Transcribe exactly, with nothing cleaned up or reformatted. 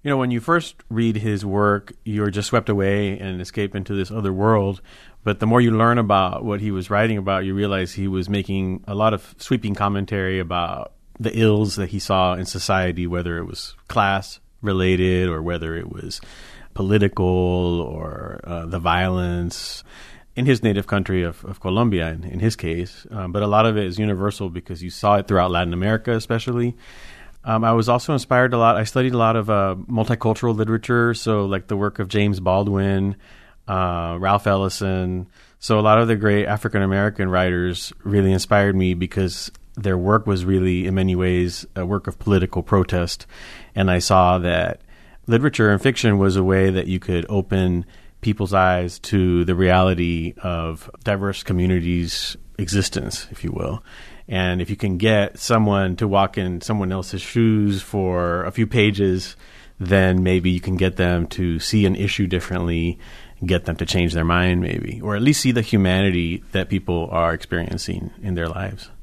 You know, when you first read his work, you're just swept away and escape into this other world. But the more you learn about what he was writing about, you realize he was making a lot of sweeping commentary about the ills that he saw in society, whether it was class related or whether it was political or uh, the violence in his native country of, of Colombia, in, in his case. Um, but a lot of it is universal because you saw it throughout Latin America, especially. Um, I was also inspired a lot. I studied a lot of uh, multicultural literature, so like the work of James Baldwin, uh, Ralph Ellison. So a lot of the great African-American writers really inspired me because their work was really, in many ways, a work of political protest. And I saw that literature and fiction was a way that you could open people's eyes to the reality of diverse communities' existence, if you will. And if you can get someone to walk in someone else's shoes for a few pages, then maybe you can get them to see an issue differently, get them to change their mind maybe, or at least see the humanity that people are experiencing in their lives.